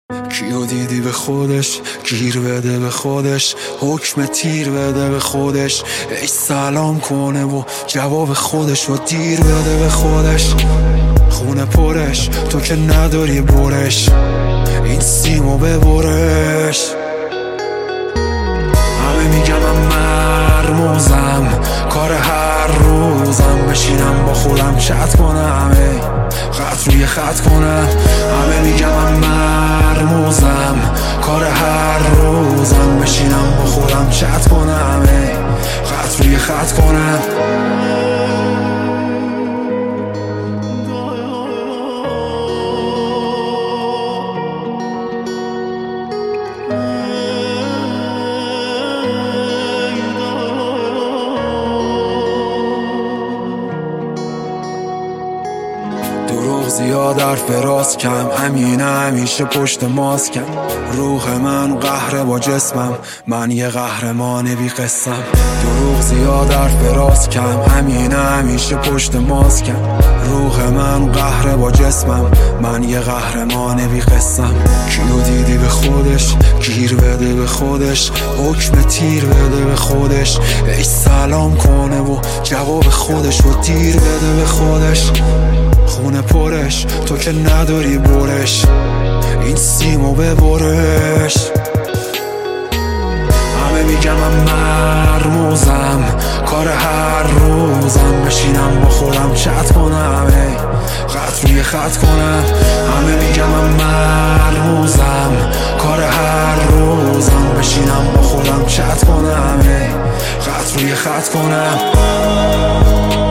کیو دیدی به خودش گیر بده، به خودش حکم تیر بده، به خودش ای سلام کنه و جواب خودش رو دیر بده، به خودش خونه پرش تو که نداری برش، این سیمو ببرش. همه میگم من مرموزم، کار هر روزم بشینم با خودم چت کنم، خط روی خط کنم. همه میگم من مرموزم، کار هر روزم بشینم با خودم چت کنم، خط روی خط کنم. دروغ زیاد حرف راست کم، همینه همیشه پشت ماسکم. روح من قهره با جسمم، من یه قهرمان بی قسم. دروغ زیاد حرف راست کم، همینه همیشه پشت ماسکم. روح من قهره با جسمم، من یه قهرمان بی قسم. کیو دیدی به خودش گیر بده، به خودش حکم تیر بده، به خودش ای سلام کنه و جواب خودش رو دیر بده، به خودش خونه پرش تو که نداری برش، این سیمو ببرش. همه میگم من مرموزم، کار هر روزم بشینم با خودم چت کنم، خط روی خط کنم. همه میگم من مرموزم، کار هر روزم بشینم با خودم چت کنم، خط روی خط کنم.